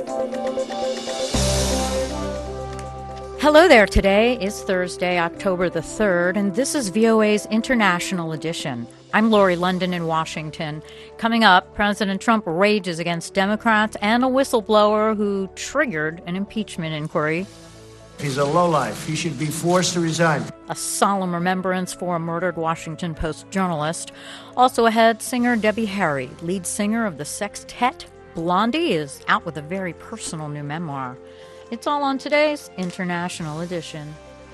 Hello there. Today is Thursday, October the 3rd, and this is VOA's International Edition. I'm Lori London in Washington. Coming up, President Trump rages against Democrats and a whistleblower who triggered an impeachment inquiry. He's a lowlife. He should be forced to resign. A solemn remembrance for a murdered Washington Post journalist. Also ahead, singer Debbie Harry, lead singer of the sextet Blondie, is out with a very personal new memoir. It's all on today's International Edition.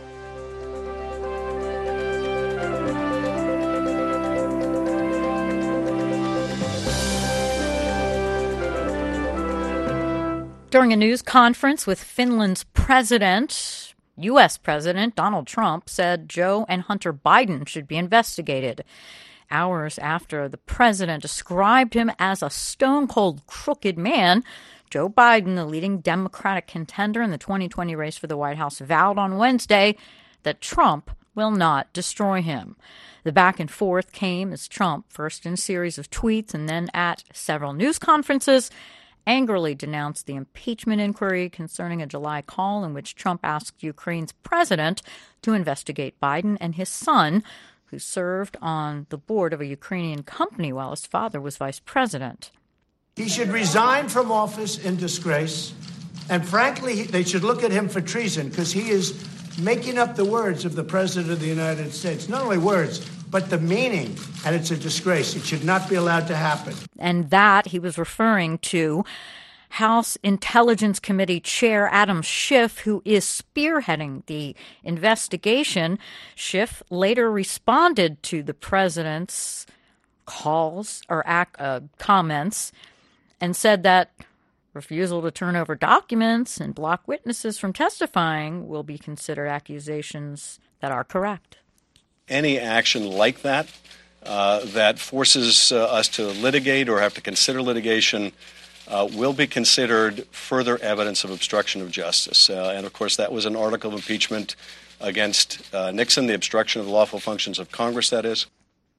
During a news conference with Finland's president, U.S. President Donald Trump said Joe and Hunter Biden should be investigated. Hours after the president described him as a stone-cold crooked man, Joe Biden, the leading Democratic contender in the 2020 race for the White House, vowed on Wednesday that Trump will not destroy him. The back and forth came as Trump, first in a series of tweets and then at several news conferences, angrily denounced the impeachment inquiry concerning a July call in which Trump asked Ukraine's president to investigate Biden and his son, who served on the board of a Ukrainian company while his father was vice president. He should resign from office in disgrace, and frankly, they should look at him for treason because he is making up the words of the President of the United States. Not only words, but the meaning, and it's a disgrace. It should not be allowed to happen. And that he was referring to House Intelligence Committee Chair Adam Schiff, who is spearheading the investigation. Schiff later responded to the president's calls or comments and said that refusal to turn over documents and block witnesses from testifying will be considered accusations that are correct. Any action like that, that forces us to litigate or have to consider litigation, will be considered further evidence of obstruction of justice. And, of course, that was an article of impeachment against Nixon, the obstruction of the lawful functions of Congress, that is.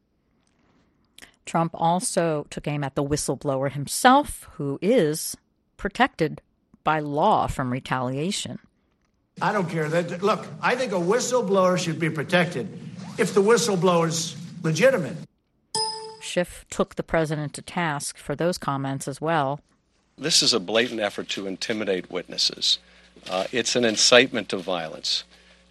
Trump also took aim at the whistleblower himself, who is protected by law from retaliation. I don't care. Look, I think a whistleblower should be protected if the whistleblower's legitimate. Schiff took the president to task for those comments as well. This is a blatant effort to intimidate witnesses. It's an incitement to violence.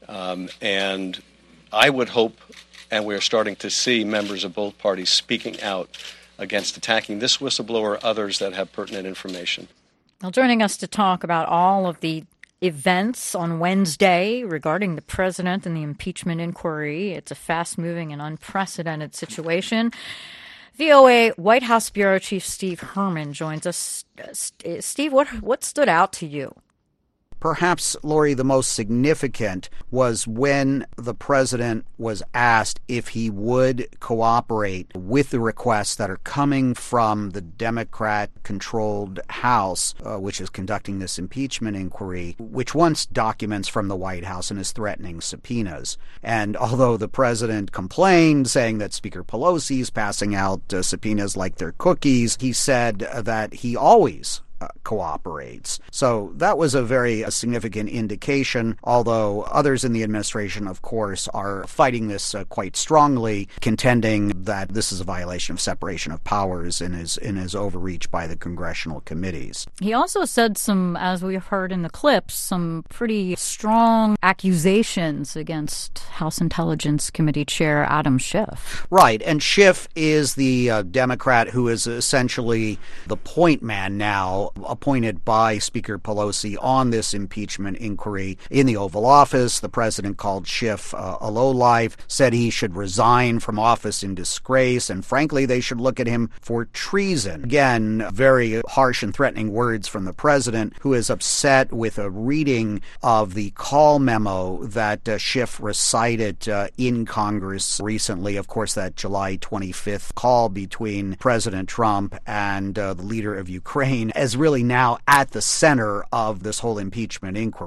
And I would hope, and we're starting to see members of both parties speaking out against attacking this whistleblower or others that have pertinent information. Well, joining us to talk about all of the events on Wednesday regarding the president and the impeachment inquiry, it's a fast-moving and unprecedented situation. VOA White House Bureau Chief Steve Herman joins us. Steve, what stood out to you? Perhaps, Lori, the most significant was when the president was asked if he would cooperate with the requests that are coming from the Democrat-controlled House, which is conducting this impeachment inquiry, which wants documents from the White House and is threatening subpoenas. And although the president complained, saying that Speaker Pelosi is passing out subpoenas like they're cookies, he said that he always cooperates. So that was a very significant indication, although others in the administration, of course, are fighting this quite strongly, contending that this is a violation of separation of powers and is overreach by the congressional committees. He also said some, as we've heard in the clips, some pretty strong accusations against House Intelligence Committee Chair Adam Schiff. Right, and Schiff is the Democrat who is essentially the point man now, appointed by Speaker Pelosi on this impeachment inquiry in the Oval Office. The president called Schiff a lowlife, said he should resign from office in disgrace, and frankly, they should look at him for treason. Again, very harsh and threatening words from the president, who is upset with a reading of the call memo that Schiff recited in Congress recently. Of course, that July 25th call between President Trump and the leader of Ukraine as really now at the center of this whole impeachment inquiry.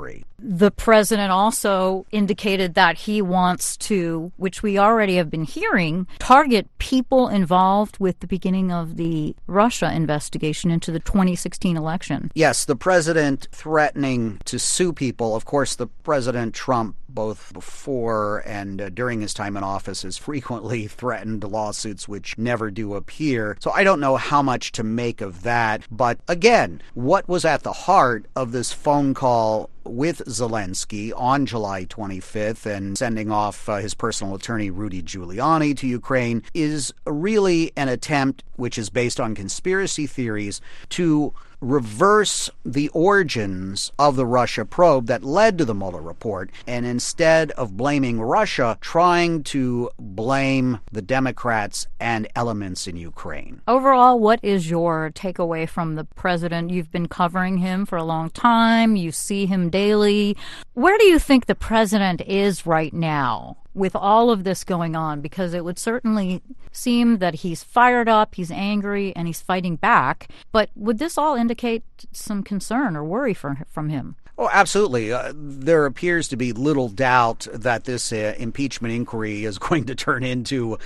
the president also indicated that he wants to, which we already have been hearing, target people involved with the beginning of the Russia investigation into the 2016 election. Yes, the president threatening to sue people. Of course, the President Trump, both before and during his time in office, has frequently threatened lawsuits which never do appear. So I don't know how much to make of that. But again, what was at the heart of this phone call with Zelensky on July 25th and sending off his personal attorney Rudy Giuliani to Ukraine is really an attempt, which is based on conspiracy theories, to reverse the origins of the Russia probe that led to the Mueller report, and instead of blaming Russia, trying to blame the Democrats and elements in Ukraine. Overall, what is your takeaway from the president? You've been covering him for a long time. You see him daily. Where do you think the president is right now with all of this going on? Because it would certainly seem that he's fired up, he's angry, and he's fighting back. But would this all indicate some concern or worry from him? Oh, absolutely. There appears to be little doubt that this impeachment inquiry is going to turn into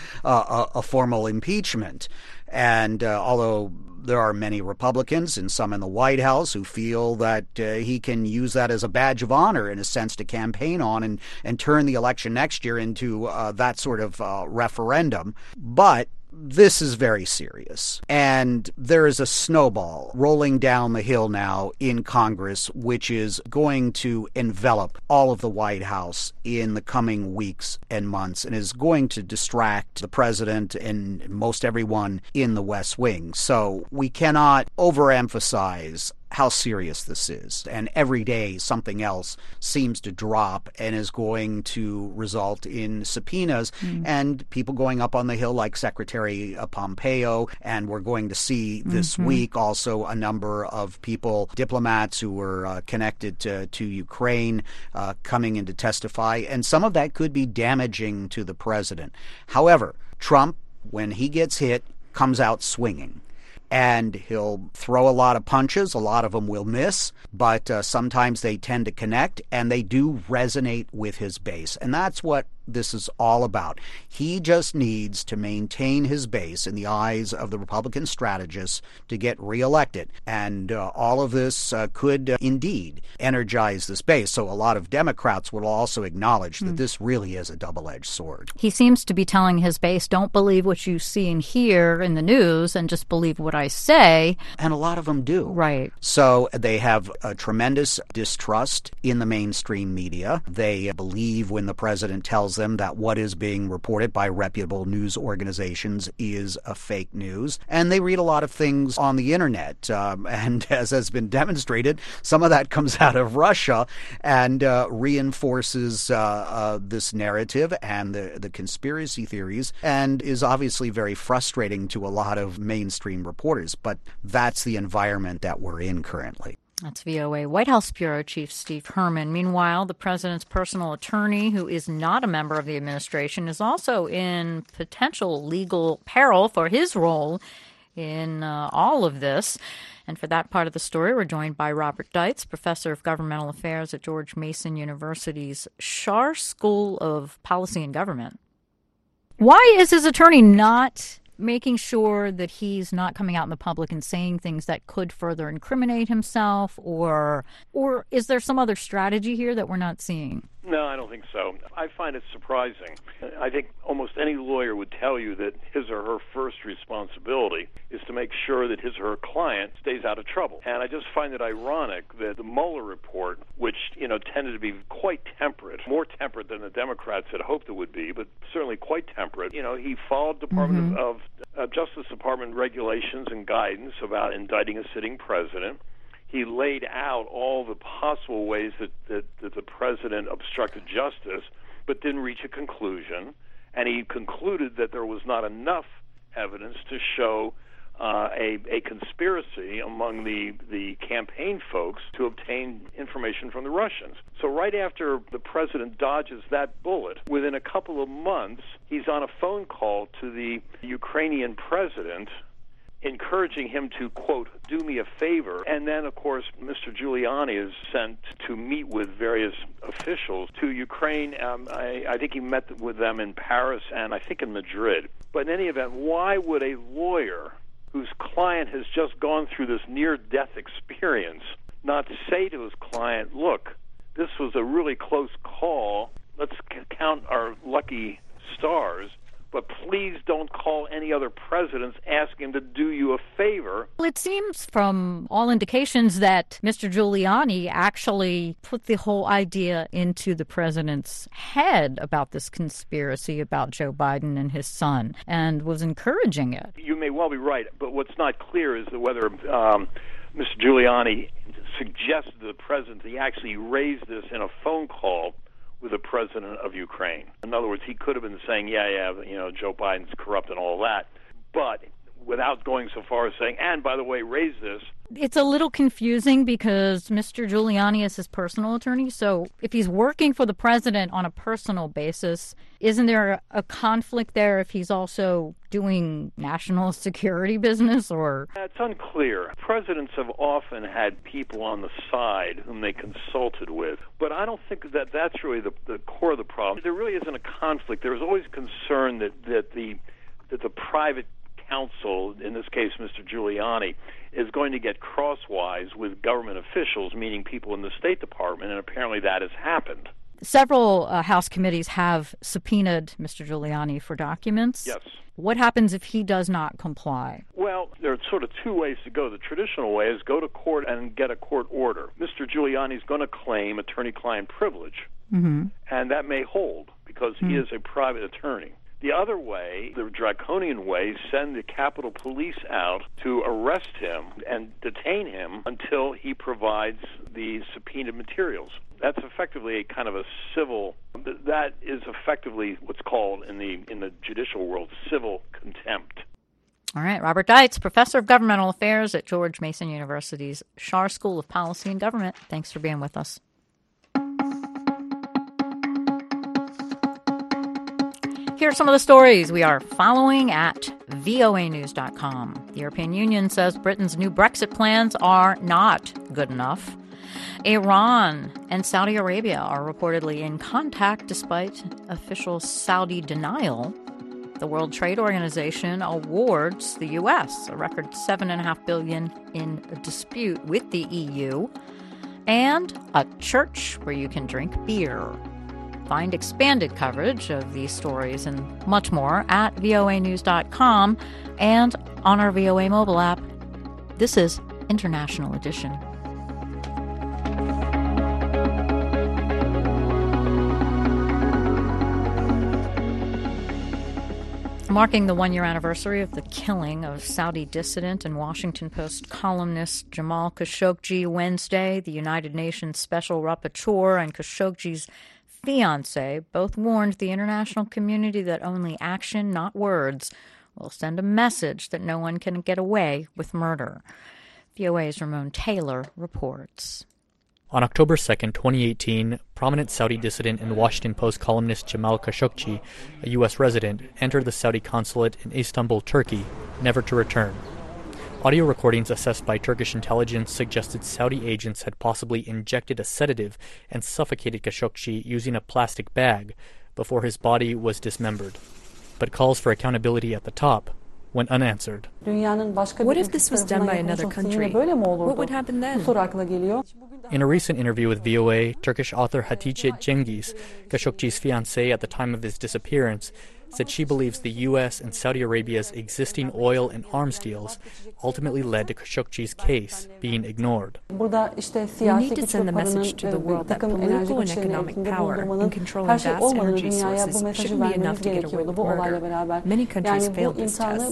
a formal impeachment. And although there are many Republicans and some in the White House who feel that he can use that as a badge of honor, in a sense, to campaign on and turn the election next year into that sort of referendum. But this is very serious. And there is a snowball rolling down the hill now in Congress, which is going to envelop all of the White House in the coming weeks and months, and is going to distract the president and most everyone in the West Wing. So we cannot overemphasize how serious this is. And every day something else seems to drop and is going to result in subpoenas and people going up on the Hill like Secretary Pompeo. And we're going to see this week also a number of people, diplomats who were connected to Ukraine, coming in to testify. And some of that could be damaging to the president. However, Trump, when he gets hit, comes out swinging. And he'll throw a lot of punches. A lot of them will miss, but sometimes they tend to connect, and they do resonate with his base. And that's what this is all about. He just needs to maintain his base in the eyes of the Republican strategists to get reelected. And all of this could indeed energize this base. So a lot of Democrats will also acknowledge that this really is a double-edged sword. He seems to be telling his base, don't believe what you see and hear in the news and just believe what I say. And a lot of them do. Right. So they have a tremendous distrust in the mainstream media. They believe when the president tells them that what is being reported by reputable news organizations is a fake news. And they read a lot of things on the internet. And as has been demonstrated, some of that comes out of Russia and reinforces this narrative and the conspiracy theories, and is obviously very frustrating to a lot of mainstream reporters. But that's the environment that we're in currently. That's VOA White House Bureau Chief Steve Herman. Meanwhile, the president's personal attorney, who is not a member of the administration, is also in potential legal peril for his role in all of this. And for that part of the story, we're joined by Robert Deitz, professor of governmental affairs at George Mason University's Schar School of Policy and Government. Why is his attorney not making sure that he's not coming out in the public and saying things that could further incriminate himself, or is there some other strategy here that we're not seeing? No, I don't think so. I find it surprising. I think almost any lawyer would tell you that his or her first responsibility is to make sure that his or her client stays out of trouble. And I just find it ironic that the Mueller report, which, tended to be quite temperate, more temperate than the Democrats had hoped it would be, but certainly quite temperate. He followed Department of Justice Department regulations and guidance about indicting a sitting president. He laid out all the possible ways that the president obstructed justice, but didn't reach a conclusion. And he concluded that there was not enough evidence to show a conspiracy among the campaign folks to obtain information from the Russians. So right after the president dodges that bullet, within a couple of months, he's on a phone call to the Ukrainian president encouraging him to, quote, do me a favor. And then, of course, Mr. Giuliani is sent to meet with various officials to Ukraine. I think he met with them in Paris and I think in Madrid. But in any event, why would a lawyer whose client has just gone through this near-death experience not say to his client, look, this was a really close call. Let's count our lucky stars. But please don't call any other presidents asking him to do you a favor. Well, it seems from all indications that Mr. Giuliani actually put the whole idea into the president's head about this conspiracy about Joe Biden and his son and was encouraging it. You may well be right, but what's not clear is whether Mr. Giuliani suggested to the president that he actually raised this in a phone call with the president of Ukraine. In other words, he could have been saying, Joe Biden's corrupt and all that, but without going so far as saying, and by the way, raise this. It's a little confusing because Mr. Giuliani is his personal attorney, so if he's working for the president on a personal basis, isn't there a conflict there if he's also doing national security business? Or it's unclear. Presidents have often had people on the side whom they consulted with, but I don't think that that's really the core of the problem. There really isn't a conflict. There is always concern that the private counsel, in this case Mr. Giuliani, is going to get crosswise with government officials, meaning people in the State Department, and apparently that has happened. Several House committees have subpoenaed Mr. Giuliani for documents. Yes. What happens if he does not comply? Well, there are sort of two ways to go. The traditional way is go to court and get a court order. Mr. Giuliani is going to claim attorney-client privilege, and that may hold because he is a private attorney. The other way, the draconian way, send the Capitol Police out to arrest him and detain him until he provides the subpoenaed materials. That's effectively a kind of a civil, that is effectively what's called in the judicial world civil contempt. All right, Robert Deitz, Professor of Governmental Affairs at George Mason University's Schar School of Policy and Government. Thanks for being with us. Here are some of the stories we are following at voanews.com. The European Union says Britain's new Brexit plans are not good enough. Iran and Saudi Arabia are reportedly in contact despite official Saudi denial. The World Trade Organization awards the U.S. a record $7.5 billion in a dispute with the EU. And a church where you can drink beer. Find expanded coverage of these stories and much more at voanews.com and on our VOA mobile app. This is International Edition. Marking the one-year anniversary of the killing of Saudi dissident and Washington Post columnist Jamal Khashoggi Wednesday, the United Nations Special Rapporteur and Khashoggi's fiancé both warned the international community that only action, not words, will send a message that no one can get away with murder. VOA's Ramon Taylor reports. On October 2, 2018, prominent Saudi dissident and Washington Post columnist Jamal Khashoggi, a U.S. resident, entered the Saudi consulate in Istanbul, Turkey, never to return. Audio recordings assessed by Turkish intelligence suggested Saudi agents had possibly injected a sedative and suffocated Khashoggi using a plastic bag before his body was dismembered. But calls for accountability at the top went unanswered. What if this was done by another country? What would happen then? In a recent interview with VOA, Turkish author Hatice Cengiz, Khashoggi's fiancée at the time of his disappearance, said she believes the U.S. and Saudi Arabia's existing oil and arms deals ultimately led to Khashoggi's case being ignored. We need to send the message to the world that political and economic power in controlling vast energy sources shouldn't be enough to get away with murder. Many countries failed this test.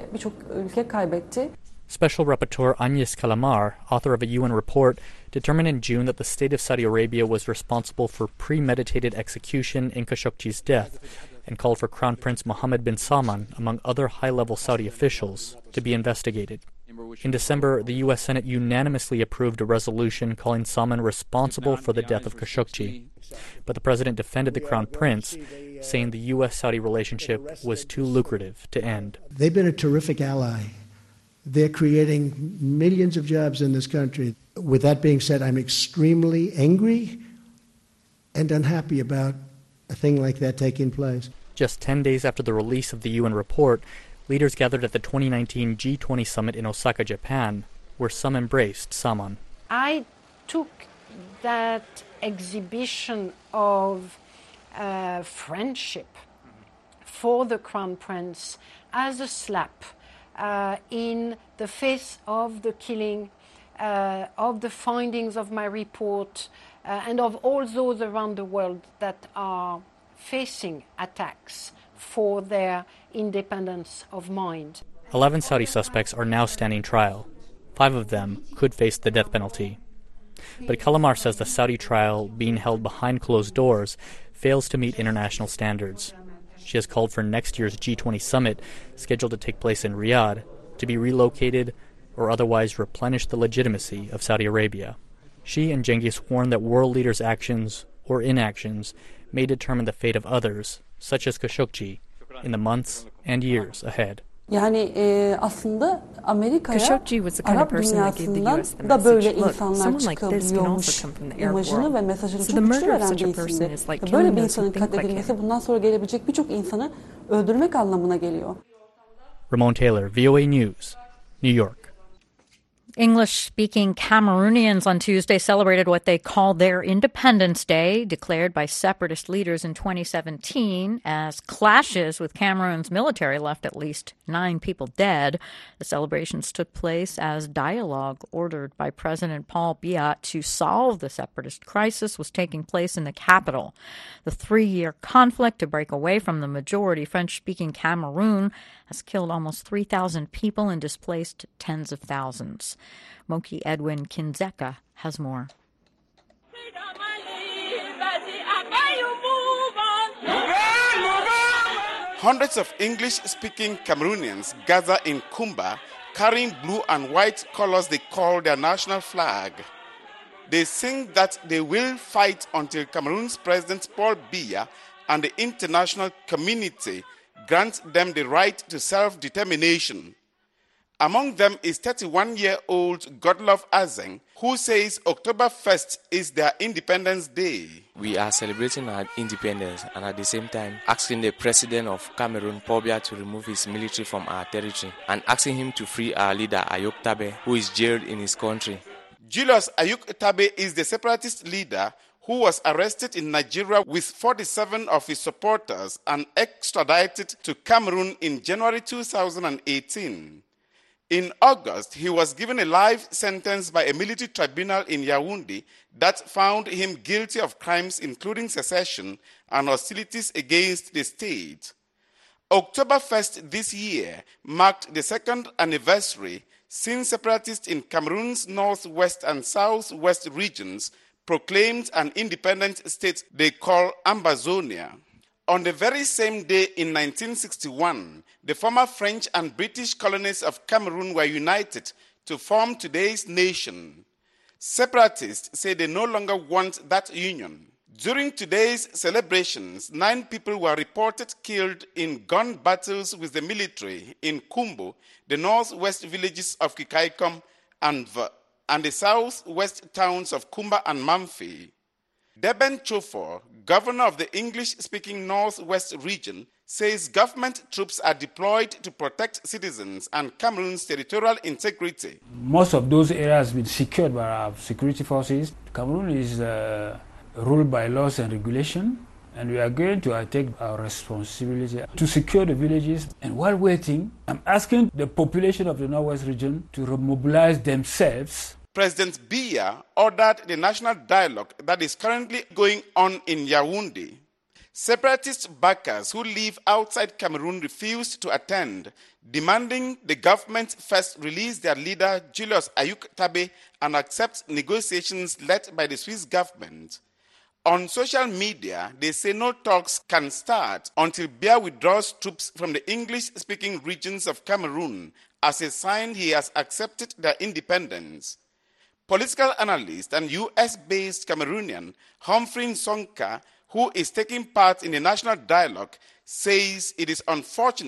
Special Rapporteur Agnes Kalamar, author of a UN report, determined in June that the state of Saudi Arabia was responsible for premeditated execution in Khashoggi's death and called for Crown Prince Mohammed bin Salman, among other high-level Saudi officials, to be investigated. In December, the U.S. Senate unanimously approved a resolution calling Salman responsible for the death of Khashoggi. But the president defended the Crown Prince, saying the U.S.-Saudi relationship was too lucrative to end. They've been a terrific ally They're creating millions of jobs in this country. With that being said, I'm extremely angry and unhappy about a thing like that taking place. Just 10 days after the release of the UN report, leaders gathered at the 2019 G20 summit in Osaka, Japan, where some embraced Saman. I took that exhibition of friendship for the Crown Prince as a slap in the face of the killing, of the findings of my report, and of all those around the world that are facing attacks for their independence of mind. 11 Saudi suspects are now standing trial. 5 of them could face the death penalty. But Kalamar says the Saudi trial, being held behind closed doors, fails to meet international standards. She has called for next year's G20 summit, scheduled to take place in Riyadh, to be relocated or otherwise replenish the legitimacy of Saudi Arabia. She and Cengiz warn that world leaders' actions or inactions may determine the fate of others, such as Khashoggi, in the months and years ahead. Khashoggi was the kind of person that gave the U.S. the message, look, someone like this can also come from the Arab world. So the murder of such a person is like killing those who think like him. Ramon Taylor, VOA News, New York. English-speaking Cameroonians on Tuesday celebrated what they called their Independence Day, declared by separatist leaders in 2017, as clashes with Cameroon's military left at least 9 people dead. The celebrations took place as dialogue ordered by President Paul Biya to solve the separatist crisis was taking place in the capital. The 3-year conflict to break away from the majority French-speaking Cameroon has killed almost 3,000 people and displaced tens of thousands. Moki Edwin Kinzeka has more. Hundreds of English-speaking Cameroonians gather in Kumba carrying blue and white colors they call their national flag. They sing that they will fight until Cameroon's President Paul Biya and the international community grant them the right to self-determination. Among them is 31-year-old Godlove Azeng, who says October 1st is their Independence Day. We are celebrating our independence and at the same time asking the president of Cameroon, Paul Biya, to remove his military from our territory and asking him to free our leader, Ayuk Tabe, who is jailed in his country. Julius Ayuk Tabe is the separatist leader who was arrested in Nigeria with 47 of his supporters and extradited to Cameroon in January 2018. In August, he was given a life sentence by a military tribunal in Yaoundé that found him guilty of crimes including secession and hostilities against the state. October 1st this year marked the second anniversary since separatists in Cameroon's northwest and southwest regions proclaimed an independent state they call Ambazonia. On the very same day in 1961, the former French and British colonies of Cameroon were united to form today's nation. Separatists say they no longer want that union. During today's celebrations, 9 people were reported killed in gun battles with the military in Kumbo, the northwest villages of Kikaikom and the southwest towns of Kumba and Mamfe. Deben Chofor, governor of the English-speaking Northwest region, says government troops are deployed to protect citizens and Cameroon's territorial integrity. Most of those areas have been secured by our security forces. Cameroon is ruled by laws and regulation, and we are going to take our responsibility to secure the villages. And while waiting, I'm asking the population of the Northwest region to remobilize themselves. President Biya ordered the national dialogue that is currently going on in Yaoundé. Separatist backers who live outside Cameroon refused to attend, demanding the government first release their leader Julius Ayuk Tabe and accept negotiations led by the Swiss government. On social media, they say no talks can start until Biya withdraws troops from the English-speaking regions of Cameroon as a sign he has accepted their independence. Political analyst and US-based Cameroonian Humphrey Nsonka, who is taking part in the national dialogue, says it is unfortunate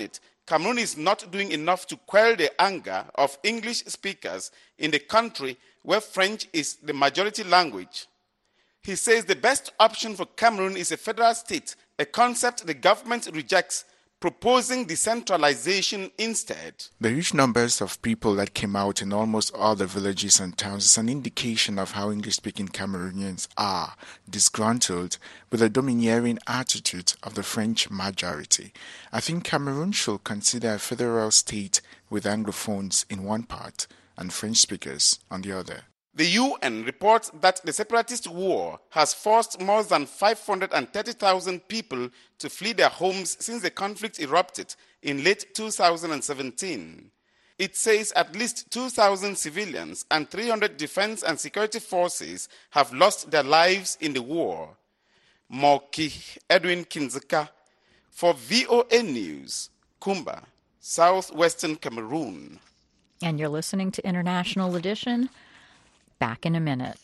Cameroon is not doing enough to quell the anger of English speakers in the country where French is the majority language. He says the best option for Cameroon is a federal state, a concept the government rejects, proposing decentralization instead. The huge numbers of people that came out in almost all the villages and towns is an indication of how English-speaking Cameroonians are disgruntled with the domineering attitude of the French majority. I think Cameroon should consider a federal state with Anglophones in one part and French speakers on the other. The UN reports that the separatist war has forced more than 530,000 people to flee their homes since the conflict erupted in late 2017. It says at least 2,000 civilians and 300 defense and security forces have lost their lives in the war. Moki Edwin Kinzeka for VOA News, Kumba, southwestern Cameroon. And you're listening to International Edition. Back in a minute.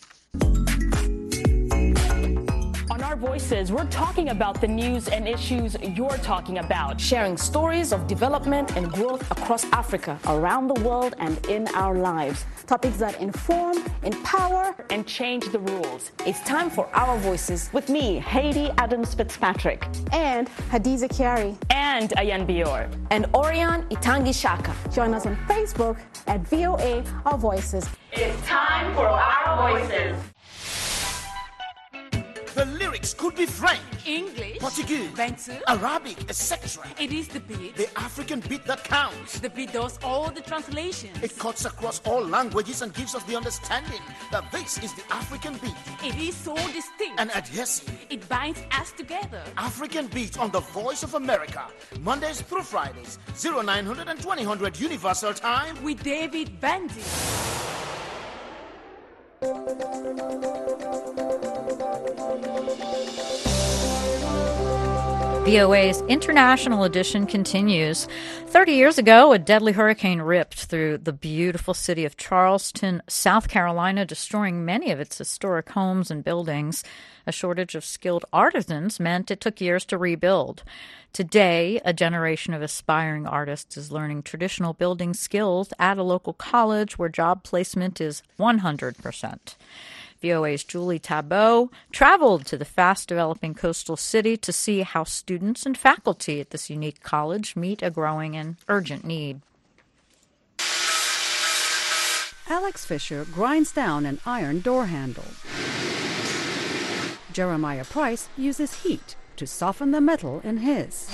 On Our Voices, we're talking about the news and issues you're talking about. Sharing stories of development and growth across Africa, around the world, and in our lives. Topics that inform, empower, and change the rules. It's time for Our Voices. With me, Haiti Adams Fitzpatrick. And Hadiza Kiari. And Ayan Bior. And Orion Itangi Shaka. Join us on Facebook at VOA Our Voices. It's time for Our Voices. The lyrics could be French, English, Portuguese, Bantu, Arabic, etc. It is the beat. The African beat that counts. The beat does all the translations. It cuts across all languages and gives us the understanding that this is the African beat. It is so distinct and adhesive. It binds us together. African beat on the Voice of America, Mondays through Fridays, 0900 and 2000 Universal Time with David Bandy. VOA's International Edition continues. 30 years ago, a deadly hurricane ripped through the beautiful city of Charleston, South Carolina, destroying many of its historic homes and buildings. A shortage of skilled artisans meant it took years to rebuild. Today, a generation of aspiring artists is learning traditional building skills at a local college where job placement is 100%. VOA's Julie Tabot traveled to the fast-developing coastal city to see how students and faculty at this unique college meet a growing and urgent need. Alex Fisher grinds down an iron door handle. Jeremiah Price uses heat to soften the metal in his.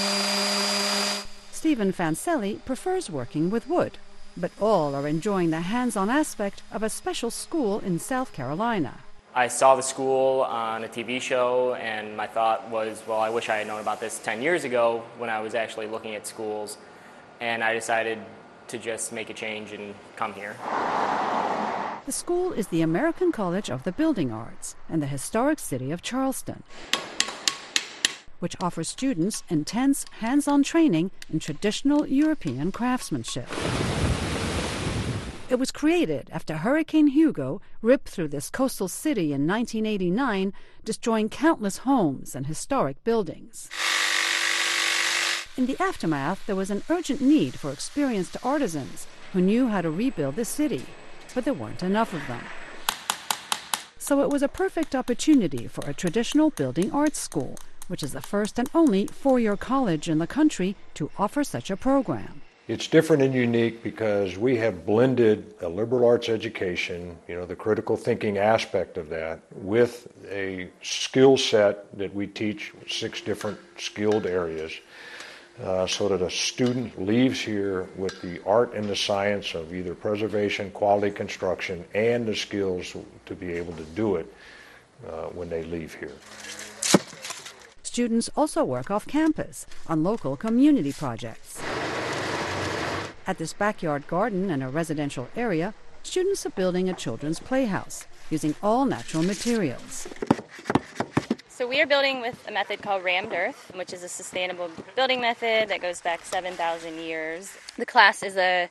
Stephen Fancelli prefers working with wood. But all are enjoying the hands-on aspect of a special school in South Carolina. I saw the school on a TV show, and my thought was, well, I wish I had known about this 10 years ago when I was actually looking at schools, and I decided to just make a change and come here. The school is the American College of the Building Arts in the historic city of Charleston, which offers students intense hands-on training in traditional European craftsmanship. It was created after Hurricane Hugo ripped through this coastal city in 1989, destroying countless homes and historic buildings. In the aftermath, there was an urgent need for experienced artisans who knew how to rebuild the city, but there weren't enough of them. So it was a perfect opportunity for a traditional building arts school, which is the first and only four-year college in the country to offer such a program. It's different and unique because we have blended a liberal arts education, the critical thinking aspect of that, with a skill set that we teach 6 different skilled areas, so that a student leaves here with the art and the science of either preservation, quality construction, and the skills to be able to do it when they leave here. Students also work off campus on local community projects. At this backyard garden in a residential area, students are building a children's playhouse using all natural materials. So we are building with a method called rammed earth, which is a sustainable building method that goes back 7,000 years. The class is a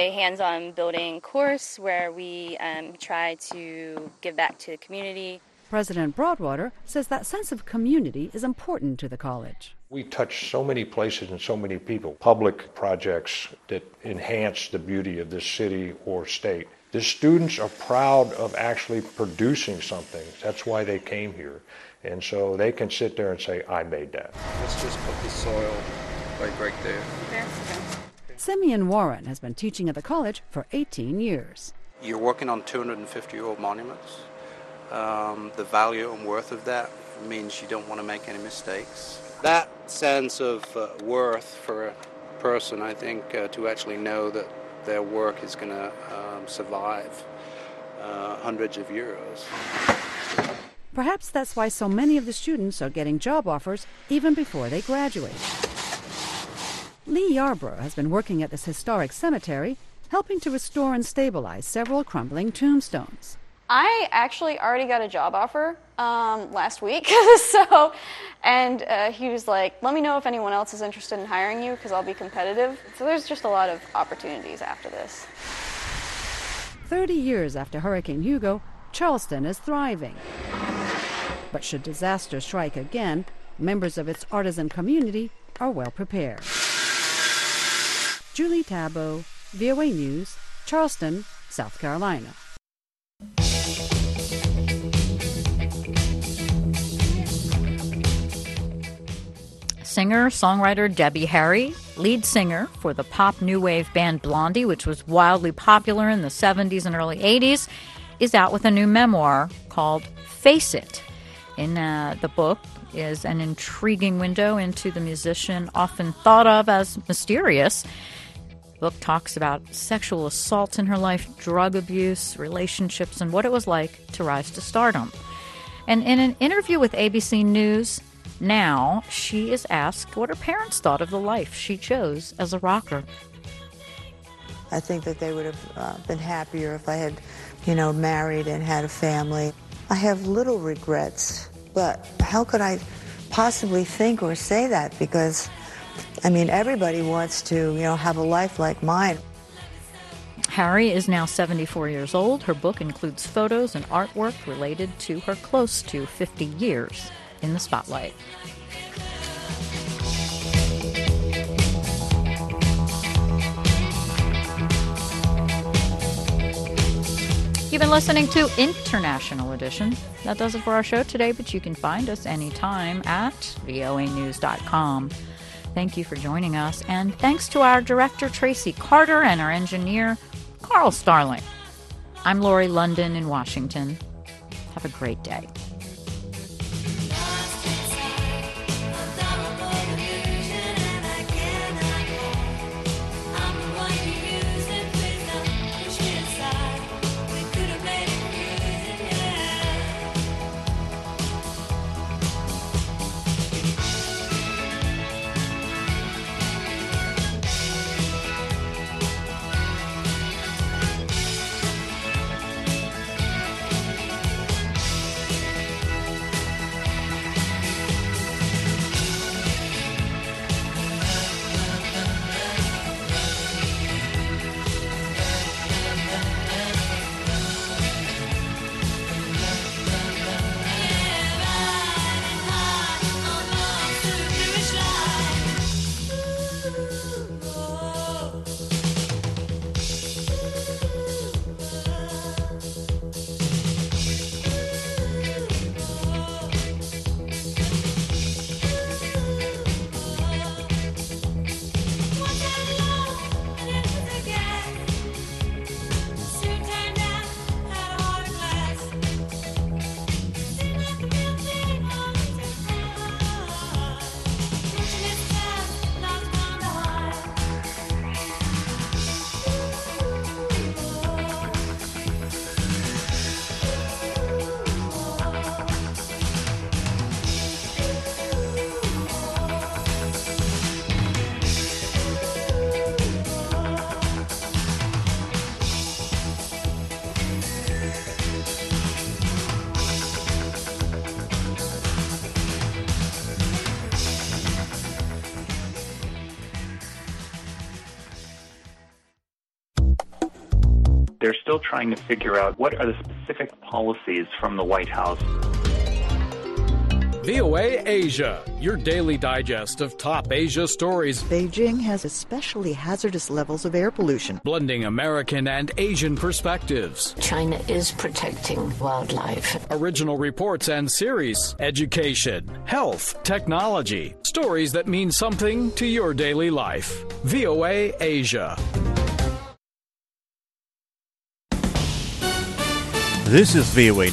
hands-on building course where we try to give back to the community. President Broadwater says that sense of community is important to the college. We touch so many places and so many people. Public projects that enhance the beauty of this city or state. The students are proud of actually producing something. That's why they came here. And so they can sit there and say, I made that. Let's just put the soil right there. Simeon Warren has been teaching at the college for 18 years. You're working on 250-year-old monuments. The value and worth of that means you don't want to make any mistakes. That sense of worth for a person, I think, to actually know that their work is going to survive hundreds of years. Perhaps that's why so many of the students are getting job offers even before they graduate. Lee Yarbrough has been working at this historic cemetery, helping to restore and stabilize several crumbling tombstones. I actually already got a job offer last week, and he was like, let me know if anyone else is interested in hiring you because I'll be competitive. So there's just a lot of opportunities after this. 30 years after Hurricane Hugo, Charleston is thriving. But should disaster strike again, members of its artisan community are well prepared. Julie Tabo, VOA News, Charleston, South Carolina. Singer-songwriter Debbie Harry, lead singer for the pop new wave band Blondie, which was wildly popular in the 70s and early 80s, is out with a new memoir called Face It. In the book is an intriguing window into the musician often thought of as mysterious. The book talks about sexual assault in her life, drug abuse, relationships, and what it was like to rise to stardom. And in an interview with ABC News Now, she is asked what her parents thought of the life she chose as a rocker. I think that they would have been happier if I had, married and had a family. I have little regrets, but how could I possibly think or say that? Because, everybody wants to, have a life like mine. Harry is now 74 years old. Her book includes photos and artwork related to her close to 50 years in the spotlight. You've been listening to International Edition. That does it for our show today, but you can find us anytime at voanews.com. Thank you for joining us, and thanks to our director, Tracy Carter, and our engineer, Carl Starling. I'm Lori London in Washington. Have a great day. They're still trying to figure out what are the specific policies from the White House VOA Asia, your daily digest of top Asia stories. Beijing has especially hazardous levels of air pollution. Blending American and Asian perspectives. China is protecting wildlife. Original reports and series. Education, health, technology. Stories that mean something to your daily life. VOA Asia. This is VOA